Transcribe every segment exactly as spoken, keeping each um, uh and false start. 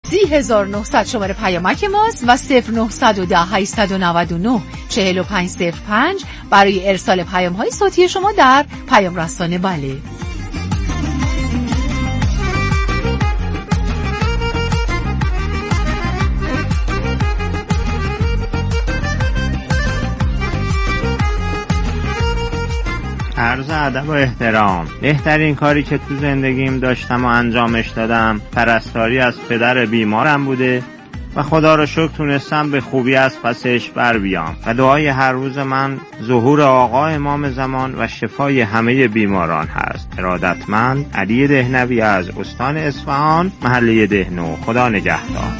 سی هزار و نهصد شماره پیامک ماست و صفر نهصد و ده هشتصد و نود و نه چهل و پنج صفر پنج برای ارسال پیام های صوتی شما در پیام رسانه بله. عرض ادب و احترام. بهترین کاری که تو زندگیم داشتم و انجامش دادم پرستاری از پدر بیمارم بوده و خدا رو شکر تونستم به خوبی از پسش بر بیام و دعای هر روز من ظهور آقا امام زمان و شفای همه بیماران هست. ارادتمند علی دهنوی از استان اصفهان، محله دهنو. خدا نگهدار.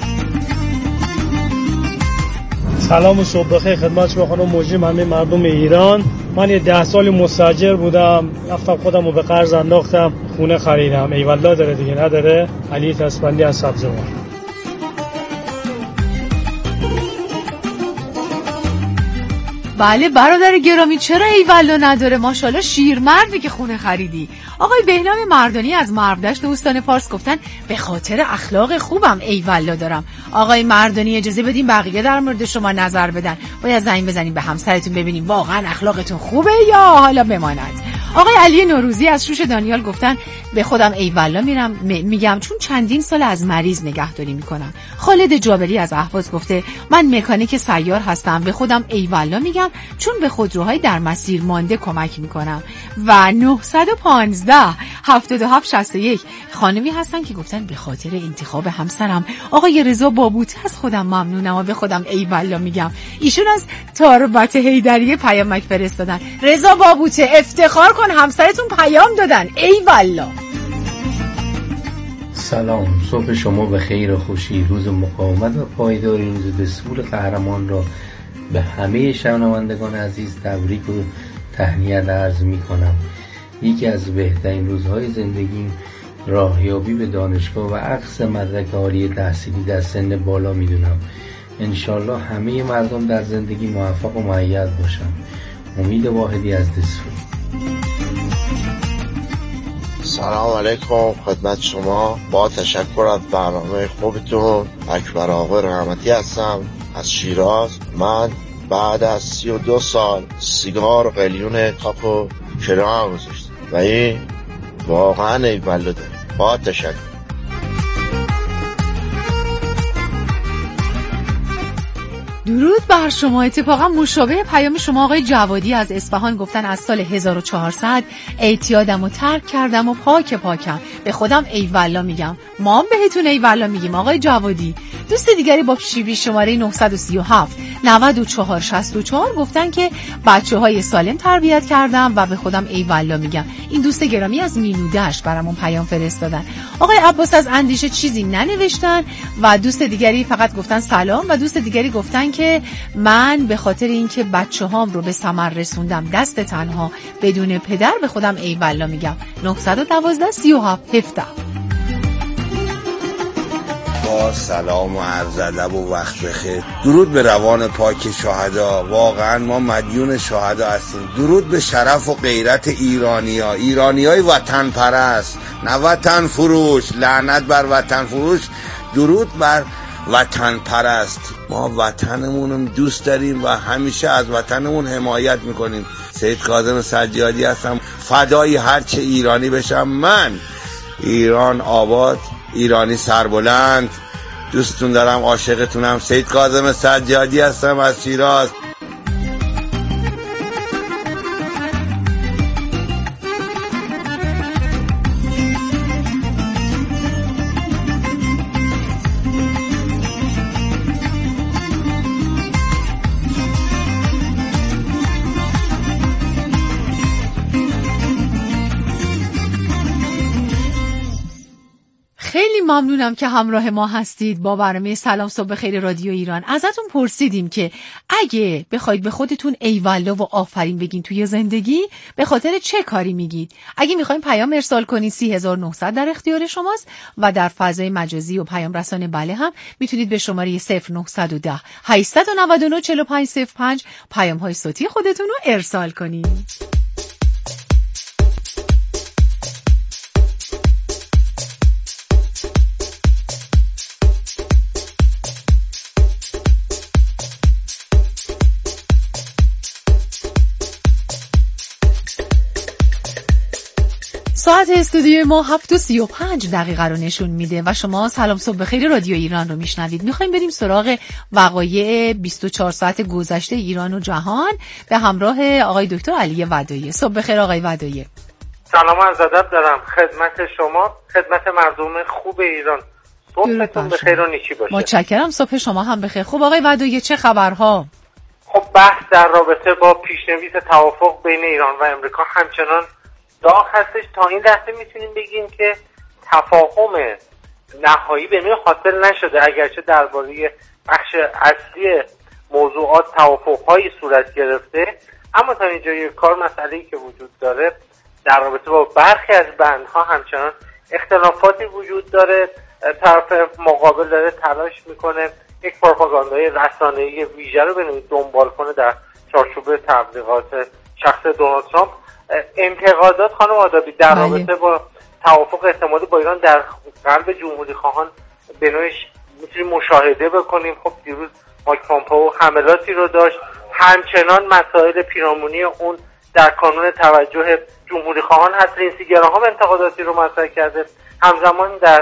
سلام و صبح بخیر خدمت شما خانم مجری، همه مردم ایران. من یه ده سال مستاجر بودم، رفتم خودم رو به قرض انداختم، خونه خریدم. ایوالله داره دیگه نداره. علی تسبندی از سبزوار. بله برادر گرامی، چرا ایوالله نداره؟ ماشاءالله شیرمردی که خونه خریدی. آقای بهنام مردانی از مرودشت استان فارس گفتن به خاطر اخلاق خوبم ایوالله دارم. آقای مردانی اجازه بدین بقیه در مورد شما نظر بدن. باید زنگ بزنیم به همسرتون ببینیم واقعا اخلاقتون خوبه یا حالا بماند. آقای علی نوروزی از شوش دانیال گفتن به خودم ایوالله میرم میگم چون چندین سال از مریض نگهداری میکنم. خالد جابری از اهواز گفته من مکانیک سیار هستم، به خودم ایوالله میگم چون به خودروهای در مسیر مانده کمک میکنم. و نهصد و پانزده هفتاد و هفت شصت و یک خانمی هستن که گفتن به خاطر انتخاب همسرم آقای رضا بابوت از خودم ممنونم و به خودم ایوالله میگم. ایشون از تاربت حیدریه پیامک فرستادن. رضا بابوت افتخار کن همسرتون پیام دادن، ایوالله. سلام، صبح شما به خیر و خوشی. روز مقاومت و پایداری، روز دستور قهرمان را به همه شنوندگان عزیز تبریک و تهنیت عرض می کنم. یکی از بهترین روزهای زندگیم راهیابی به دانشگاه و اخذ مدرک عالی تحصیلی در سن بالا می دونم. انشالله همه مردم در زندگی موفق و مؤید باشن. امید واحدی از دسفور. سلام علیکم خدمت شما. با تشکر از برنامه خوبتون. اکبر آقا رحمتی هستم از شیراز. من بعد از سی و دو سال سیگار و قلیون تاکو کنار گذاشتم و این واقعا ایوالله داره. با تشکر. درود بر شما. اتفاقا مشابه پیام شما آقای جوادی از اصفهان گفتن از سال هزار و چهارصد اعتیادم و ترک کردم و پاک پاکم، به خودم ایوالله میگم. ما هم بهتون ایوالله میگیم آقای جوادی. دوست دیگری با پیشی شماره نهصد و سی و هفت نود و چهار شصت و چهار گفتن که بچه های سالم تربیت کردم و به خودم ایوالله میگم. این دوست گرامی از مینودشت برامون پیام فرستادن. آقای عباس از اندیشه چیزی ننوشتن و دوست دیگری فقط گفتن سلام و دوست دیگری گفتن که من به خاطر اینکه بچه‌هام رو به ثمر رسوندم دست تنها بدون پدر به خودم ایوالله میگم. نهصد و دوازده سی و هفت هفده. با سلام و عرض ادب و وقت بخیر. درود به روان پاک شهدا. واقعا ما مدیون شهدا هستیم. درود به شرف و غیرت ایرانی‌ها، ایرانیای وطن پرست، نه وطن فروش. لعنت بر وطن فروش. درود بر وطن پرست. ما وطنمون دوست داریم و همیشه از وطنمون حمایت میکنیم. سید کاظم سجادی هستم، فدای هرچه ایرانی بشم من. ایران آباد، ایرانی سربلند. دوستتون دارم، عاشقتونم. سید کاظم سجادی هستم از شیراز. خیلی ممنونم که همراه ما هستید با برنامه سلام صبح خیر رادیو ایران. ازتون پرسیدیم که اگه بخواید به خودتون ایوالله و آفرین بگین توی زندگی به خاطر چه کاری میگید؟ اگه میخواین پیام ارسال کنید سی هزار و نهصد در اختیار شماست و در فضای مجازی و پیام رسانه بله هم میتونید به شماره صفر نهصد و ده هشتصد و نود و نه چهل و پنج صفر پنج پیام های صوتی خودتون رو ارسال کنید. ساعت استودیوی ما هفت و سی و پنج دقیقه رو نشون میده و شما سلام صبح بخیر رادیو ایران رو میشنوید. میخوایم بریم سراغ وقایع بیست و چهار ساعت گذشته ایران و جهان به همراه آقای دکتر علی ودایی. صبح بخیر آقای ودایی. سلام عرض ادب دارم خدمت شما، خدمت مردم خوب ایران. صبحتون بخیر و نیکی باشه. متشکرم. صبح شما هم بخیر. خب آقای ودایی چه خبرها؟ خب بحث در رابطه با پیشنویس توافق بین ایران و امریکا همچنان داغ هستش. تا این لحظه میتونیم بگیم که تفاهم نهایی به نوعی حاصل نشده، اگرچه درباره بخش اصلی موضوعات توافق‌هایی صورت گرفته، اما تا اینجای کار مسئله‌ای که وجود داره در رابطه با برخی از بندها همچنان اختلافاتی وجود داره. طرف مقابل داره تلاش میکنه یک پروپاگاندای رسانه‌ای ویژه رو به نوعی دنبال کنه در چارچوب تبلیغات شخص دونالد ترامپ. انتقادات خانم آدابی در بله. رابطه با توافق احتمالی با ایران در قلب جمهوری خواهان به نوعی میتونیم مشاهده بکنیم. خب دیروز مایک پامپئو حملاتی رو داشت، همچنان مسائل پیرامونی اون در کانون توجه جمهوری خواهان هست. لینسی گراهام انتقاداتی رو مطرح کرده. همزمان در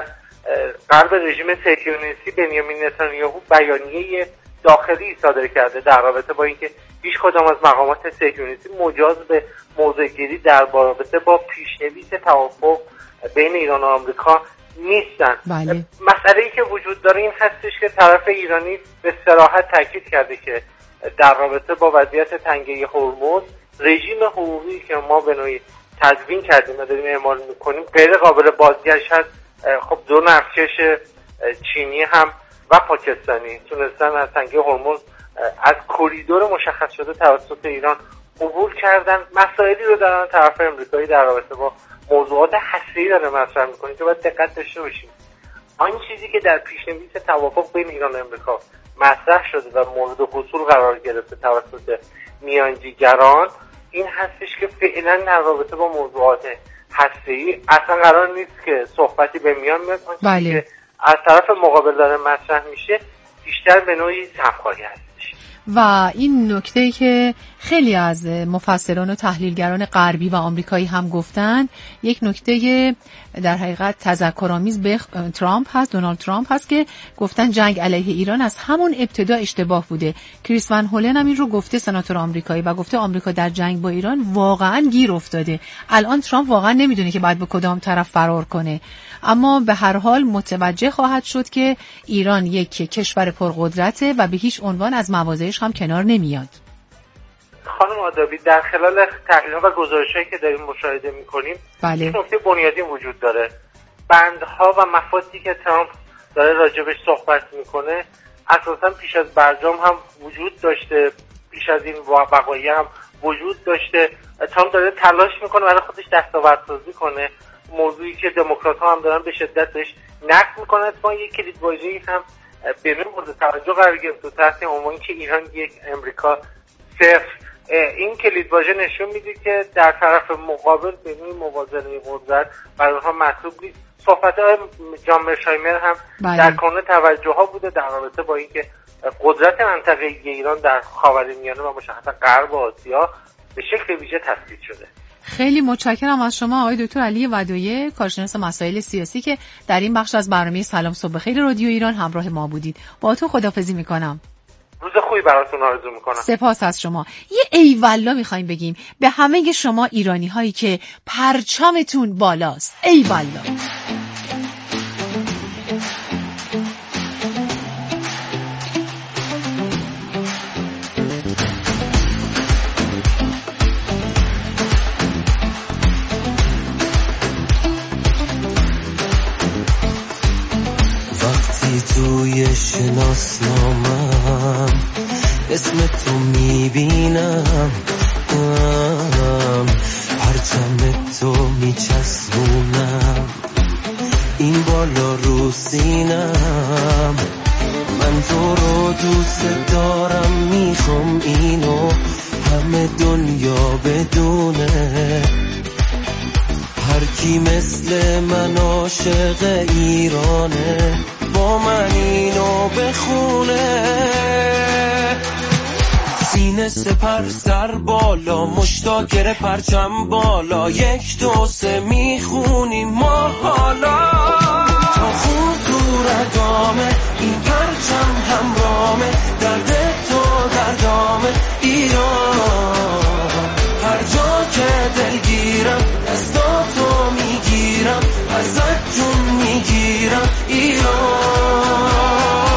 قلب رژیم صهیونیستی بنیامین نتانیاهو بیانیه داخلی صادر کرده در رابطه با اینکه هیچ کدام از مقامات صهیونیستی مجاز به موضع‌گیری در رابطه با پیشنویس توافق بین ایران و آمریکا نیستن. بله. مسئله‌ای که وجود داره این هستش که طرف ایرانی به صراحت تاکید کرده که در رابطه با وضعیت تنگه هرمز رژیم حقوقی که ما به نوعی تدوین کردیم و داریم اعمال میکنیم غیر قابل بازگشت هست. خب دو نفتکش چینی هم و پاکستانی تونستن از تنگه هرمز از کریدور مشخص شده توسط ایران عبور کردن. مسائلی رو در طرف امریکایی در رابطه با موضوعات هسته‌ای داره مطرح می‌کنه که باید دقت داشته باشیم. آن چیزی که در پیشنویس توافق بین ایران و امریکا مطرح شده و مورد حصول قرار گرفته توسط میانجیگران این هستش که فعلا در رابطه با موضوعات هسته‌ای اصلا قرار نیست که صحبتی به میان بیاد. بله. که از طرف مقابل داره مطرح میشه بیشتر به نوعی همکاری هستش. و این نکته‌ای که خیلی از مفسران و تحلیلگران غربی و آمریکایی هم گفتن، یک نکته در حقیقت تذکرآمیز به ترامپ هست، دونالد ترامپ هست که گفتن جنگ علیه ایران از همون ابتدا اشتباه بوده. کریس ون هولن هم این رو گفته، سناتور آمریکایی، و گفته آمریکا در جنگ با ایران واقعا گیر افتاده. الان ترامپ واقعا نمیدونه که باید به کدام طرف فرار کنه، اما به هر حال متوجه خواهد شد که ایران یک کشور پرقدرته و به هیچ عنوان از مواضعش هم کنار نمیاد. خانم آدابی در خلال تحلیل‌ها و گزارش‌هایی که داریم مشاهده می‌کنیم، بله. یک نکته بنیادی وجود داره. بندها و مفاسدی که ترامپ داره راجبش صحبت میکنه اساساً پیش از برجام هم وجود داشته، پیش از این وقایع هم وجود داشته. ترامپ داره تلاش میکنه برای خودش دستاوردسازی کنه، موضوعی که دموکرات‌ها هم دارن به شدت بهش نقد میکنن. اتفاقاً یک کلیدواژه‌ای هم به نوعی مورد توجه قرار گرفت تحت عنوان که ایران یک امریکا صفر. این کلیدواژه نشون میده که در طرف مقابل به نوعی موازنه قدرت برای اونها مطلوب نیست. صحبت‌های جان مرشایمر هم بله. در کانون توجه‌ها بوده در رابطه با اینکه قدرت منطقه‌ای ایران در خاورمیانه و مشخصا غرب آسیا به شکل ویژه تثبیت شده. خیلی متشکرم از شما آقای دکتر علی ودایی، کارشناس مسائل سیاسی، که در این بخش از برنامه سلام صبح بخیر رادیو ایران همراه ما بودید. با تو خداحافظی میکنم. روز خوبی براتون آرزو میکنم. سپاس از شما. یه ایوالا میخوایم بگیم به همه شما ایرانی هایی که پرچمتون بالاست. ایوالا. توی شناسنامم اسم تو میبینم، پرچم تو میچسبونم این بالا رو سینم. من تو رو دوست دارم، میخوام اینو همه دنیا بدونه. هر کی مثل من عاشق ایرانه با من اینو بخونه. سینه سینه سپر سر بالا مشتاق گره پرچم بالا یک دو سه میخونیم ما حالا تا خون تو رگامه این پرچم همرامه درد تو دردامه ایران هر جا که دلگیرم دستاتو میگیرم ازت جون میگیرم ایران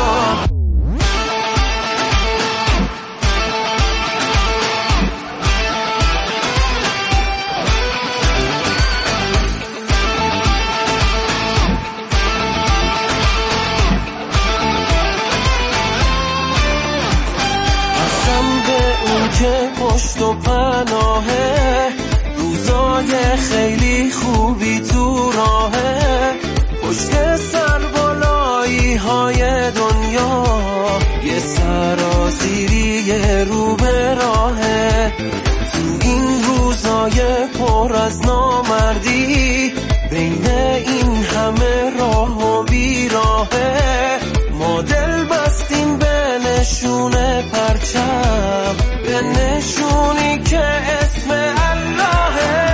که پشت و پناهه روزای خیلی خوبی تو راهه پشت سر بالایی های دنیا یه سرازیری رو به راهه تو این روزای پر از نامردی بین این همه راه و بیراهه ما دل بستیم به نشون پرچم به نشونی که اسم اللهه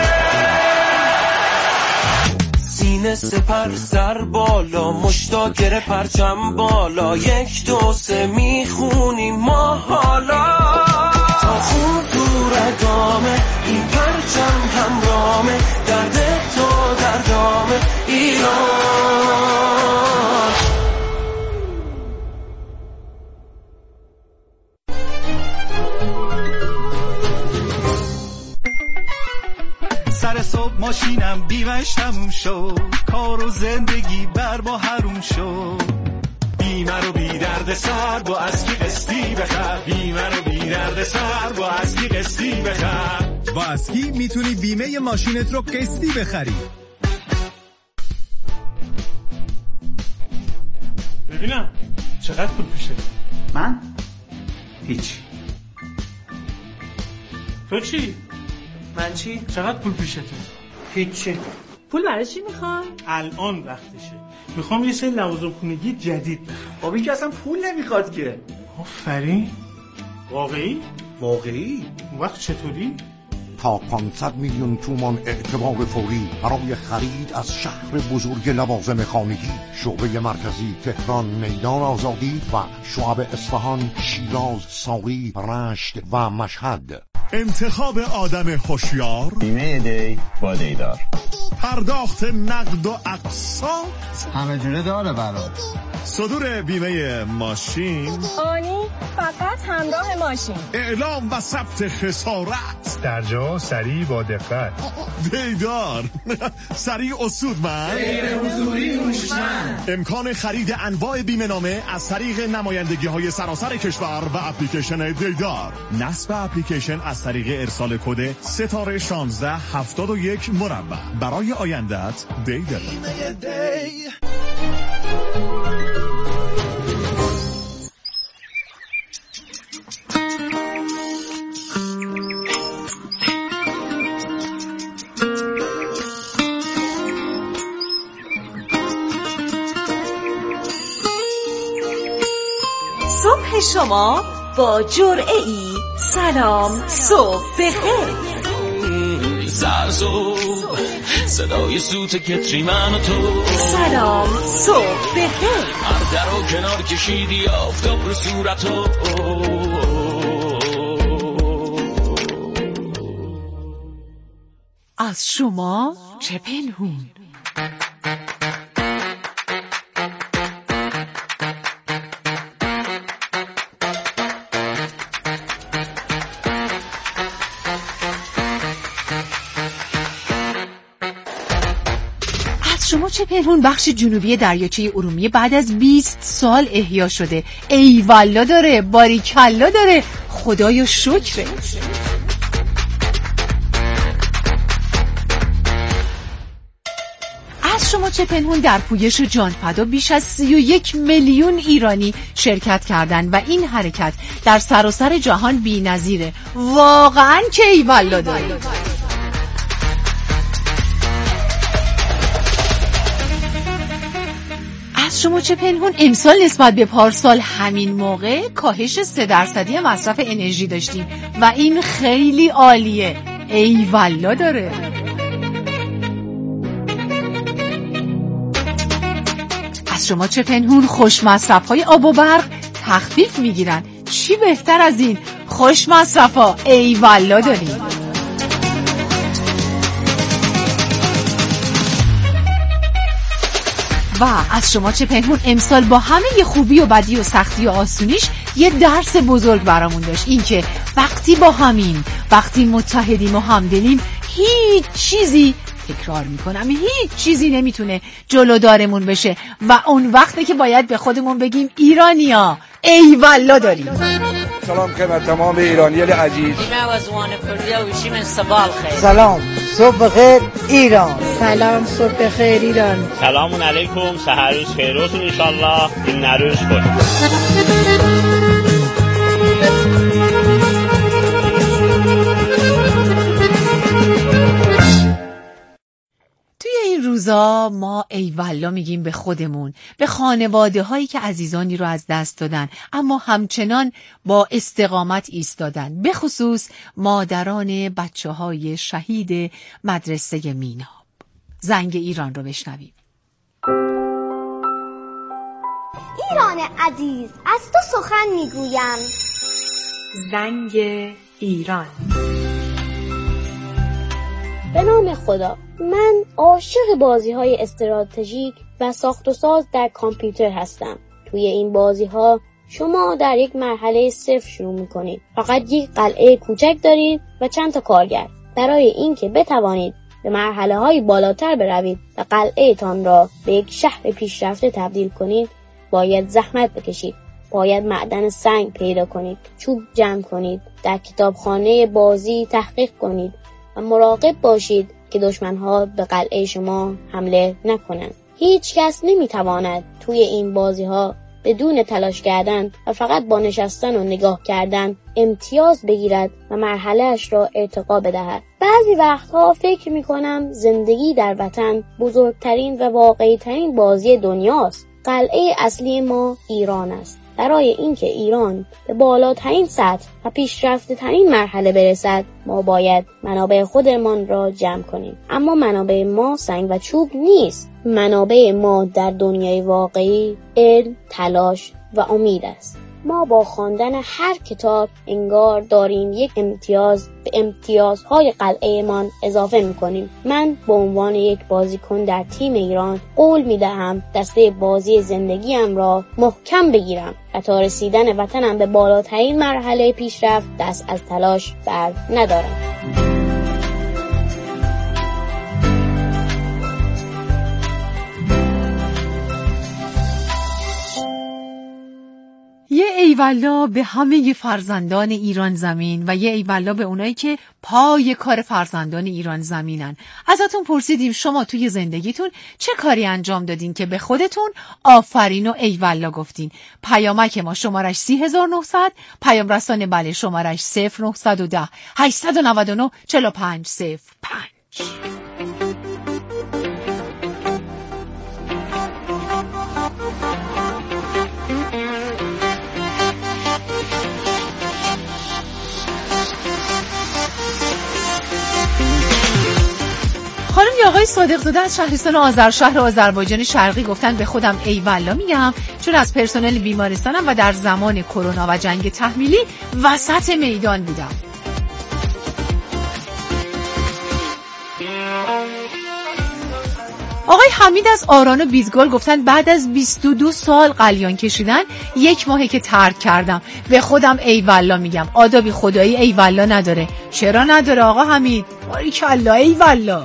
سینه سپر سر بالا مشتاق گره پرچم بالا یک دو سه میخونیم ما حالا تا خون تو رگامه این پرچم همرامه درد تو دردامه ایران سر صبح ماشینم بیمش تموم شد کار و زندگی بر ما حروم شد بیمه رو بی درد سر با از کی قسطی بخر بیمه رو بی درد سر با از کی قسطی بخر با اسکی میتونی بیمه ماشینت رو قسطی بخری. ببینم چقدر پول پیشه؟ من؟ هیچ. تو چی؟ من چی؟ چقدر پول پیشته؟ هیچی. پول برای چی میخوام؟ الان وقتشه. میخوام یه سری لوازم خونگی جدید بخرم. بابا این که اصلا پول نمیخواد که. آفرین. واقعی؟ واقعی؟ اون وقت چطوری؟ تا پانصد میلیون تومان اعتبار فوری برای خرید از شهر بزرگ لوازم خانگی. شعبه مرکزی تهران میدان آزادی و شعب اصفهان، شیراز، ساقی، رشت و مشهد. انتخاب آدم هوشیار، بیمه دی با دیدار، پرداخت نقد و اقساط همه جوره داره برات. صدور بیمه ماشین آنی فقط همراه ماشین، اعلام و ثبت خسارت در جا سریع با دقت. دیدار سریع اصولمند، غیر حضوری هوشمند. امکان خرید انواع بیمه نامه از طریق نمایندگی های سراسر کشور و اپلیکیشن دیدار. نصب اپلیکیشن از طریق ارسال کد ستاره شانزده هفتاد و یک مربع. برای آیندت دیدار. صبح شما با جرعه ای سلام صبح بخیر. سرصبح صدای سوت کتری من و تو، سلام صبح بخیر. هر در و کنار کشیدی آفتاب رو صورتو. از شما چه پنهون؟ شما چه پنهون بخش جنوبی دریاچه ارومیه بعد از بیست سال احیا شده. ای والا داره، باریکلا داره، خدایا شکره. از شما چه پنهون در پویش جانفدا بیش از سی و یک میلیون ایرانی شرکت کردند و این حرکت در سراسر جهان بی‌نظیره. واقعاً که ای والا داره. از از شما چه پنهون؟ امسال نسبت به پارسال همین موقع کاهش سه درصدی مصرف انرژی داشتیم و این خیلی عالیه. ای والا داره. از شما چه پنهون؟ خوش مصرف های آب و برق تخفیف میگیرن. چی بهتر از این؟ خوش مصرف ها ای والا داریم. و از شما چه پنهون؟ امسال با همه ی خوبی و بدی و سختی و آسونیش یه درس بزرگ برامون داشت، این که وقتی با همین، وقتی متحدیم و همدلیم، هیچ چیزی، تکرار میکنم، هیچ چیزی نمیتونه جلودارمون بشه و اون وقته که باید به خودمون بگیم ایرانیا ای والا داریم. سلام خدمت تمام ایرانیان عزیز. سلام صبح بخیر ایران. سلام صبح بخیر ایران. سلام علیکم، سحر روز خیروز ان شاء الله. این نروز خود. این روزا ما ای والا میگیم به خودمون، به خانواده هایی که عزیزانی رو از دست دادن اما همچنان با استقامت ایستادن، به خصوص مادران بچه های شهید مدرسه میناب. زنگ ایران رو بشنویم. ایران عزیز، از تو سخن میگویم. زنگ ایران. به نام خدا، من عاشق بازی‌های استراتژیک و ساخت و ساز در کامپیوتر هستم. توی این بازی‌ها شما در یک مرحله صفر شروع می‌کنید. فقط یک قلعه کوچک دارید و چند تا کارگر. برای اینکه بتوانید به مرحله‌های بالاتر بروید و قلعه‌تان را به یک شهر پیشرفته تبدیل کنید، باید زحمت بکشید. باید معدن سنگ پیدا کنید، چوب جمع کنید، در کتابخانه بازی تحقیق کنید و مراقب باشید که دشمن‌ها به قلعه شما حمله نکنند. هیچ کس نمی‌تواند توی این بازی‌ها بدون تلاش کردن و فقط با نشستن و نگاه کردن امتیاز بگیرد و مرحله‌اش را ارتقا بدهد. بعضی وقتها فکر می‌کنم زندگی در وطن بزرگترین و واقعی‌ترین بازی دنیاست. قلعه اصلی ما ایران است. برای اینکه ایران به بالاترین سطح و پیشرفته ترین مرحله برسد، ما باید منابع خودمان را جمع کنیم. اما منابع ما سنگ و چوب نیست. منابع ما در دنیای واقعی علم، تلاش و امید است. ما با خواندن هر کتاب انگار داریم یک امتیاز به امتیازهای قلعه‌مان اضافه می‌کنیم. من به عنوان یک بازیکن در تیم ایران قول می‌دهم دسته بازی زندگیم را محکم بگیرم و تا رسیدن وطنم به بالاترین مرحله پیشرفت دست از تلاش بر ندارم. یه ایوالا به همه فرزندان ایران زمین و یه ایوالا به اونایی که پای کار فرزندان ایران زمینن. ازتون پرسیدیم شما توی زندگیتون چه کاری انجام دادین که به خودتون آفرین و ایوالا گفتین. پیامک ما شمارش سی هزار و نهصد، پیام رسان بله شمارش صفر نهصد و ده هشتصد و نود و نه چهل و پنج صفر پنج. خانم یا آقای صادق زاده از شهرستان آذر شهر آذربایجان شرقی گفتن به خودم ای والا میگم، چون از پرسنل بیمارستانم و در زمان کرونا و جنگ تحمیلی وسط میدان بودم. آقای حمید از آران و بیزگل گفتن بعد از بیست و دو سال قلیان کشیدن یک ماهه که ترک کردم، به خودم ای والا میگم. آدابی خدایی ای والا نداره. چرا نداره آقا حمید؟ باریکالله ای والا.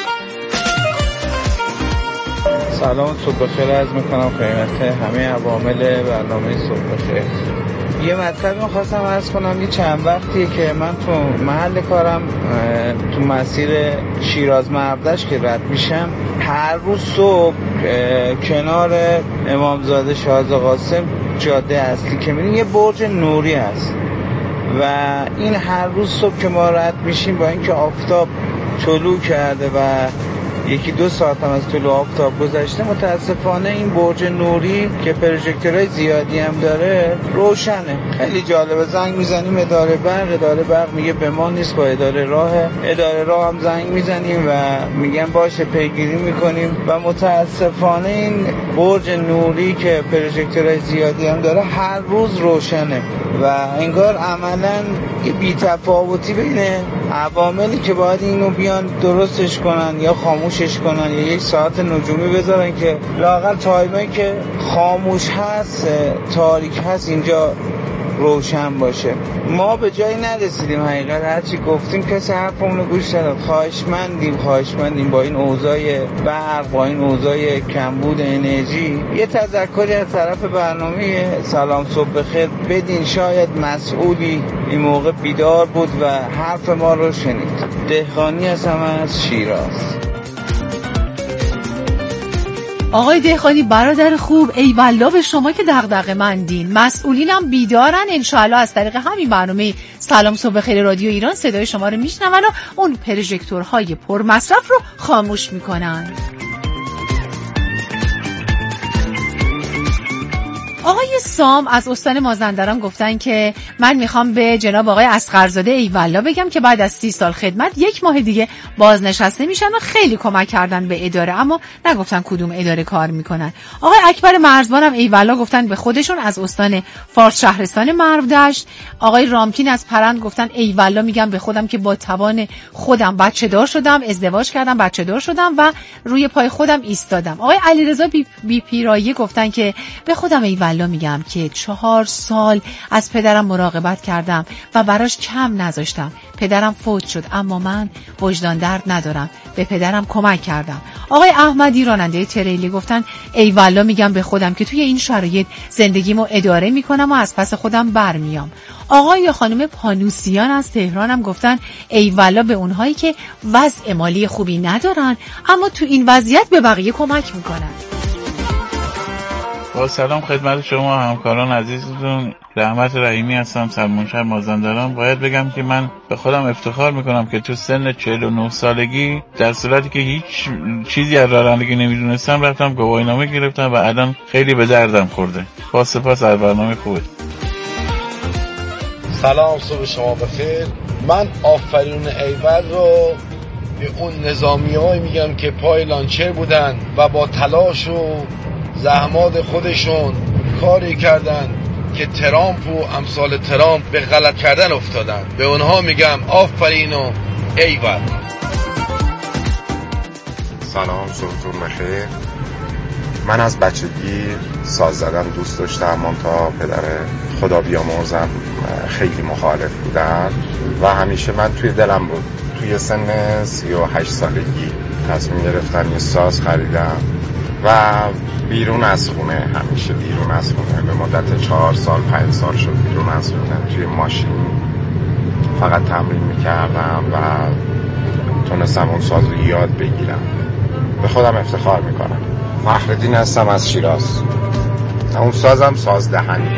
سلام صبح بخیر عرض میکنم خدمت همه عوامل برنامه صبح بخیر. یه مطلبی می‌خواستم عرض کنم. یه چند وقتیه که من تو محل کارم تو مسیر شیراز مردشت که رد میشم، هر روز صبح کنار امامزاده شاه قاسم جاده اصلی که میریم یه برج نوری هست و این هر روز صبح که ما رد میشیم با اینکه آفتاب طلوع کرده و یکی دو ساعت هم از طلوع آفتاب گذشته متاسفانه این برج نوری که پروژکتورهای زیادی هم داره روشنه. خیلی جالبه. زنگ میزنیم اداره برق، اداره برق میگه به ما نیست، با اداره راه. اداره راه هم زنگ میزنیم و میگن باشه پیگیری میکنیم و متاسفانه این برج نوری که پروژکتورهای زیادی هم داره هر روز روشنه و انگار عملاً یه بی‌تفاوتی بین عواملی که باید اینو بیان درستش کنن یا خاموشش کنن یا یک ساعت نجومی بذارن که لااقل تایمی که خاموش هست تاریک هست اینجا روشن باشه. ما به جایی نرسیدیم حقیقت. هرچی گفتیم کسی حرفمون رو گوش نداد. خواهشمندیم خواهشمندیم با این اوضاع برق، با این اوضاع کمبود انرژی یه تذکری از طرف برنامه سلام صبح بخیر بدین. شاید مسئولی این موقع بیدار بود و حرف ما رو شنید. دهقانی هستم از شیراز. آقای دهقانی برادر خوب، ای والله به شما که دغدغه مندین. مسئولینم بیدارن، انشاءالله از طریق همین برنامه سلام صبح خیر رادیو ایران صدای شما رو میشنون و اون پروژکتورهای پر مصرف رو خاموش میکنن. آقای سام از استان مازندران گفتن که من میخوام به جناب آقای اصغرزاده ایوالا بگم که بعد از سی سال خدمت یک ماه دیگه بازنشسته میشن و خیلی کمک کردن به اداره، اما نگفتن کدوم اداره کار میکنن. آقای اکبر مرزبان هم ایوالا گفتن به خودشون از استان فارس شهرستان مرودشت. آقای رامکین از پرند گفتن ایوالا میگم به خودم که با توان خودم بچه دار شدم، ازدواج کردم، بچه دار شدم و روی پای خودم ایستادم. آقای علیرضا بی, بی پیرایی گفتن که به خودم ایوالا میگم که چهار سال از پدرم مراقبت کردم و براش کم نذاشتم. پدرم فوت شد اما من وجدان درد ندارم، به پدرم کمک کردم. آقای احمدی راننده تریلی گفتن ای والله میگم به خودم که توی این شرایط زندگیمو اداره میکنم و از پس خودم برمیام. آقای یا خانم پانوسیان از تهران هم گفتن ای والله به اونهایی که وضع مالی خوبی ندارن اما تو این وضعیت به بقیه کمک میکنن. با سلام خدمت شما همکاران عزیزتون، رحمت رحیمی هستم، سرمنشر مازندران. باید بگم که من به خودم افتخار میکنم که تو سن چهل و نه سالگی در صورتی که هیچ چیزی از رانندگی نمیدونستم رفتم گواهینامه گرفتم و الان خیلی به دردم خورده. با سپاس از برنامه خوبه. سلام صبح شما بخیر. من آفرین ایول رو به اون نظامی های میگم که پای لانچر بودن و با تلاش و زحمات خودشون کاری کردن که ترامپ و امثال ترامپ به غلط کردن افتادن. به اونها میگم آفرین و ایول. سلام صبحتون بخیر. من از بچگی ساز زدن دوست داشتم، منتها پدر خدا بیامرزم خیلی مخالف بودن و همیشه من توی دلم بود. توی سن سی و هشت سالگی تصمیم گرفتم یه ساز خریدم و بیرون از خونه، همیشه بیرون از خونه، به مدت چهار سال پنج سال شد بیرون از خونه توی ماشین فقط تمرین میکردم و تونستم اون ساز رو یاد بگیرم. به خودم افتخار میکنم. فخرالدین هستم از شیراز. اون سازم ساز دهنی.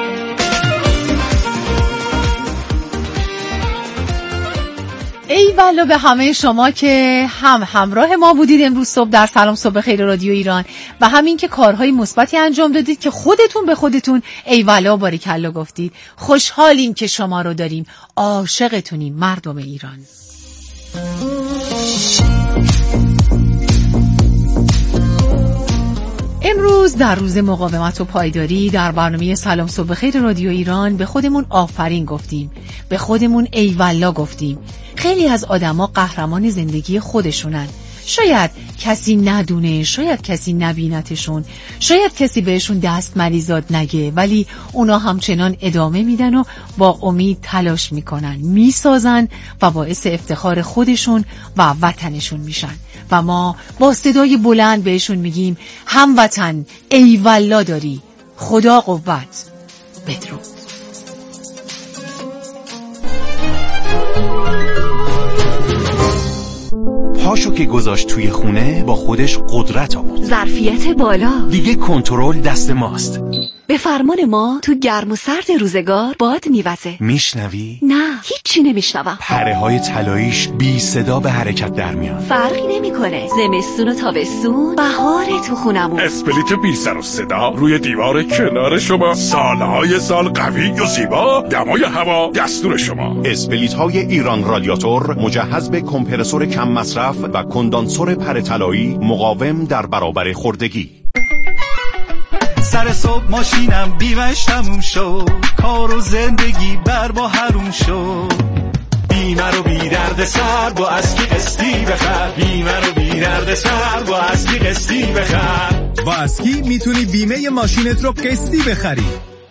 ای والا به همه شما که هم همراه ما بودید امروز صبح در سلام صبح خیر رادیو ایران و همین که کارهای مثبتی انجام دادید که خودتون به خودتون ای والا باریکلا گفتید. خوشحالیم که شما رو داریم، عاشقتونیم مردم ایران. امروز در روز مقاومت و پایداری در برنامه سلام صبح خیر رادیو ایران به خودمون آفرین گفتیم، به خودمون ای والا گفتیم. خیلی از آدما قهرمان زندگی خودشونن. شاید کسی ندونه، شاید کسی نبینتشون، شاید کسی بهشون دست مریزاد نگه، ولی اونا همچنان ادامه میدن و با امید تلاش میکنن، میسازن و باعث افتخار خودشون و وطنشون میشن و ما با صدای بلند بهشون میگیم هموطن ای والا داری، خدا قوت، بدرود. پاشو که گذاشت توی خونه با خودش قدرت آورد. ظرفیت بالا. دیگه کنترل دست ماست. به فرمان ما تو گرم و سرد روزگار باد میوزه. میشنوی؟ نه هیچی نمیشنوم. پره های طلاییش بی صدا به حرکت در میان. فرقی نمیکنه زمستون و تابستون، بهار تو خونمون. اسپلیت بی سر و صدا روی دیوار کنار شما، سالهای سال قوی و زیبا، دمای هوا دستور شما. اسپلیت های ایران رادیاتور مجهز به کمپرسور کم مصرف و کندانسور پره طلایی مقاوم در برابر خوردگی. سر صبح ماشینم بیمش تموم شد، کار و زندگی بر با حروم شد. بیمه رو بی درد سر با اسکی قسطی بخر، بیمه رو بی درد سر با اسکی قسطی بخر. با اسکی میتونی بیمه ماشینت رو قسطی بخری.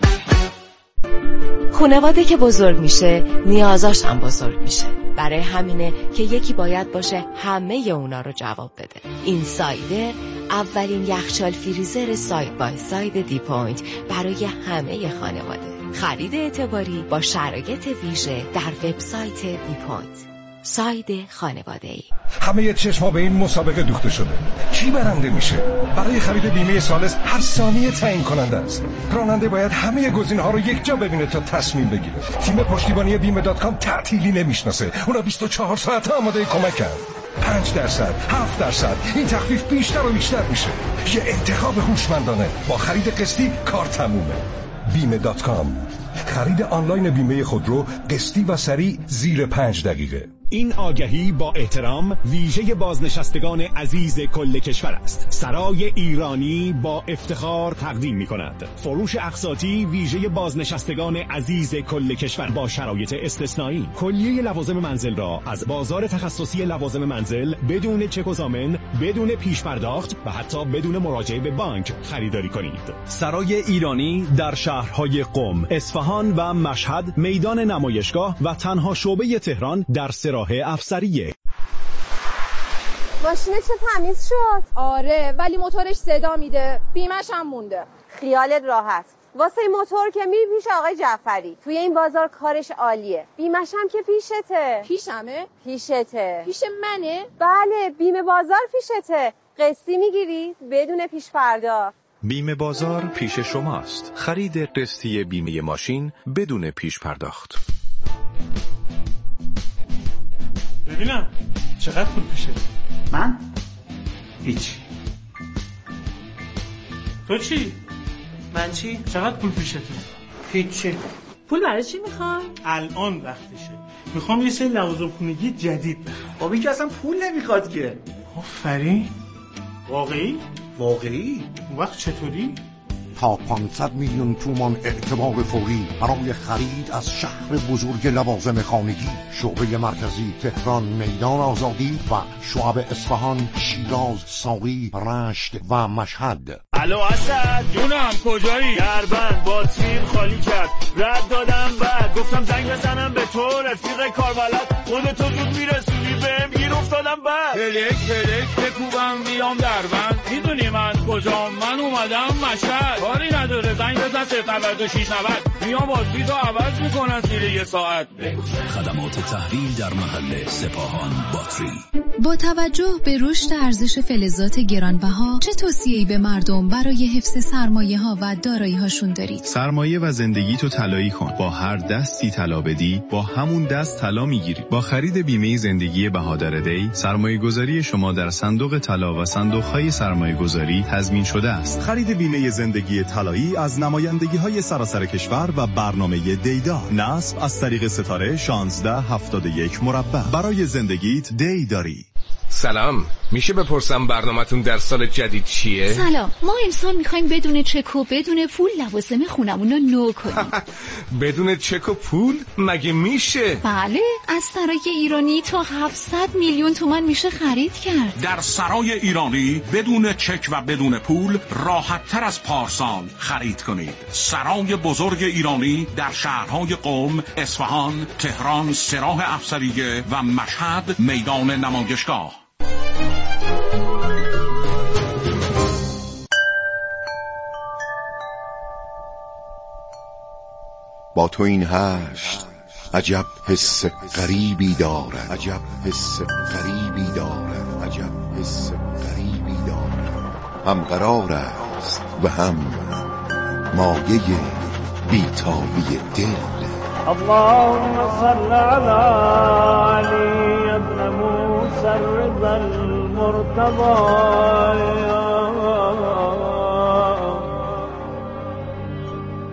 خانواده که بزرگ میشه نیازاش هم بزرگ میشه. برای همینه که یکی باید باشه همه اونا رو جواب بده. این سایدر اولین یخچال فریزر ساید بای ساید دی پوینت برای همه خانواده. خرید اعتباری با شرایط ویژه در وبسایت دی پوینت. ساید خانواده‌ای. همه چشما به این مسابقه دوخته شده. کی برنده میشه؟ برای خرید بیمه سالس هر ثانیه تعیین کننده است. راننده باید همه گزینه‌ها رو یک جا ببینه تا تصمیم بگیره. تیم پشتیبانی بیمه دات کام تعطیلی نمیشناسه. اونا بیست و چهار ساعته آماده کمکن. پنج درصد، هفت درصد، این تخفیف بیشتر و بیشتر میشه. یه انتخاب هوشمندانه. با خرید قسطی کار تمومه. بیمه دات کام. خرید آنلاین بیمه خودرو قسطی و سریع زیر پنج دقیقه. این آگهی با احترام ویژه بازنشستگان عزیز کل کشور است. سرای ایرانی با افتخار تقدیم می کند فروش اقساطی ویژه بازنشستگان عزیز کل کشور با شرایط استثنایی. کلیه لوازم منزل را از بازار تخصصی لوازم منزل بدون چک و ضامن، بدون پیش پرداخت و حتی بدون مراجعه به بانک خریداری کنید. سرای ایرانی در شهرهای قم، اصفهان و مشهد، میدان نمایشگاه و تنها شعبه تهران در راه افسریه. ماشینت چه تمیز شد؟ آره ولی موتورش صدا میده، بیمش هم مونده. خیالت راحت، واسه موتور که میری پیش آقای جعفری. توی این بازار کارش عالیه. بیمش هم که پیشته. پیشمه؟ پیشته. پیش منه؟ بله بیمه بازار پیشته. قسطی میگیری بدون پیش پرداخت. بیمه بازار پیش شماست. خرید قسطی بیمه ماشین بدون پیش پرداخت. ببینم چقدر پول پیشه؟ من؟ هیچ. تو چی؟ من چی؟ چقدر پول پیشه تو؟ هیچی. پول برای چی میخوای؟ الان وقتشه. میخوام یه سری لوازم خونگی جدید بخرم. خب این که اصلا پول نمیخواد که. آفرین. واقعی؟ واقعی؟ اون وقت چطوری؟ تا پانصد میلیون تومان اعتبار فوری برای خرید از شهر بزرگ لوازم خانگی، شعبه مرکزی تهران، میدان آزادی و شعب اصفهان، شیراز، ساقی، رشت و مشهد. الو اسد جونم کجایی؟ دربند باتریم خالی کرد، رد دادم بعد گفتم زنگ بزنم به تو رفیق کاربلد، خودتو زود میرسونی بهم گیر افتادم بعد هلک هلک بکوبم بیام دربند، میدونی من کجام؟ من اومدم مشهد، کاری نداره زنگ بزن صفر نود و شش نود میام باتریتو عوض میکنن زیر یه ساعت. خدمات تحویل در محل سپاهان باتری. با توجه به رشد ارزش فلزات گرانبها چه توصیه‌ای به مردم برای حفظ سرمایه ها و دارایی هاشون دارید؟ سرمایه و زندگی تو طلایی کن. با هر دستی طلا بدی با همون دست طلا میگیری. با خرید بیمه زندگی بهادر دی سرمایه گذاری شما در صندوق طلا و صندوق های سرمایه گذاری تضمین شده است. خرید بیمه زندگی طلایی از نمایندگی های سراسر کشور و برنامه دیدا. نصب از طریق ستاره شانزده هفتاد و یک مربع. برای زندگیت دی داری. سلام، میشه بپرسم برنامه‌تون در سال جدید چیه؟ سلام، ما امسال میخوایم بدون چک و بدون پول لوازم خونمون رو نو کنیم. بدون چک و پول؟ مگه میشه؟ بله، از سرای ایرانی تا هفتصد میلیون تومان میشه خرید کرد. در سرای ایرانی بدون چک و بدون پول راحت تر از پارسال خرید کنید. سرای بزرگ ایرانی در شهرهای قم، اصفهان، تهران، سراح افسریه و مشهد، میدان نمایشگاه. با تو این هشت عجب حس غریبی دارد، عجب حس غریبی دارد، عجب حس غریبی دارد. هم قرار است و هم مایه بیتابی دل. اللهم صل على علي ابن موسى الرضا المرتضى